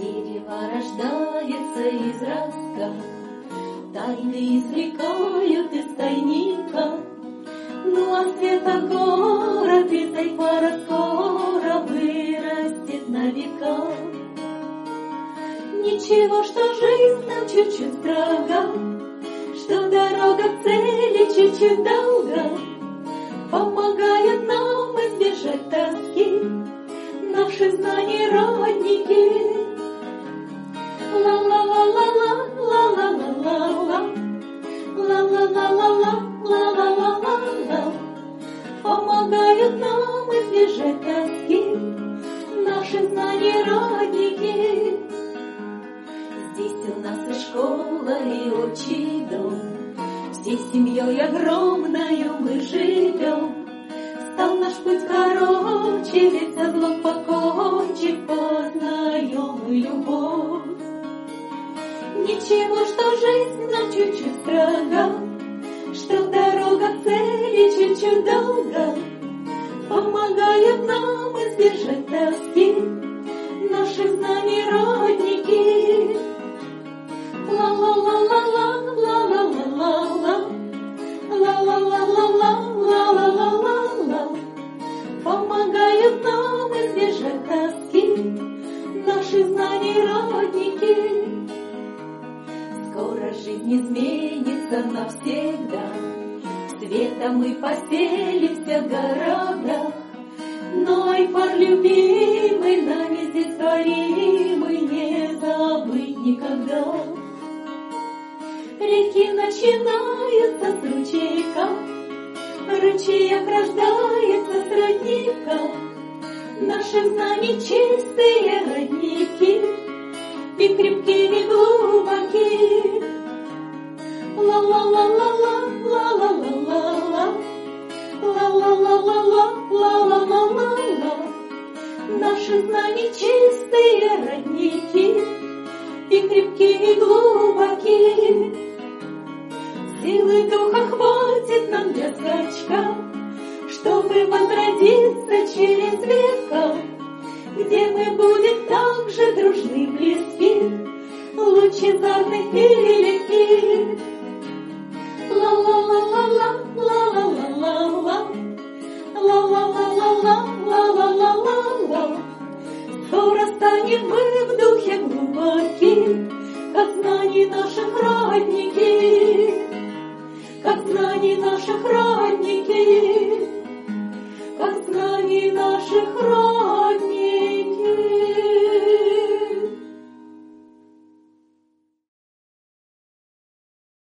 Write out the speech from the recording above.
Дерево рождается из ростка, тайны извлекают из тайника. Ну а светогород из айфара скоро вырастет на века. Ничего, что жизнь нам чуть-чуть строга, что дорога к цели чуть-чуть долга, помогают нам избежать тоски наши знаний родники. Ла-ла-ла-ла-ла, ла-ла-ла-ла-ла, ла-ла-ла-ла-ла, ла-ла-ла-ла-ла, помогают нам избежать тоски наши знаний родники. Здесь у нас и школа, и отчий дом, всей семьей огромною мы живем. Стал наш путь короче, ведь со злом покончив, познаем мы любовь. Ничего, что жизнь нам чуть-чуть строга, что дорога к цели чуть-чуть долга, помогают нам избежать тоски наших знаний родники. Ла-ла-ла-ла-ла, ла-ла-ла-ла-ла, ла-ла-ла-ла-ла, ла-ла-ла-ла-ла, помогают нам избежать тоски наши знаний родники. Скоро жизнь изменится навсегда, светом мы поселимся в городах, но айфар любимый нами здесь творимый не забыть никогда. Реки начинаются с ручейка, ручеек рождается с родника, наших знаний чистые родники и крепкие, и глубокие. Ла-ла-ла-ла-ла, ла-ла-ла-ла-ла, ла-ла-ла-ла-ла, ла-ла-ла-ла-ла, наши знаний чистые родники и крепкие, и глубокие. Силы духа хватит нам для скачка, чтобы возродиться через века, где мы будем так же дружны, близки, лучезарны и легки. Ла-ла-ла-ла-ла, ла-ла-ла-ла-ла, ла-ла-ла-ла-ла, ла-ла-ла-ла-ла, скоро станем мы в духе глубоки, как знаний наших родники, как знаний наших родники, как знаний наших родники.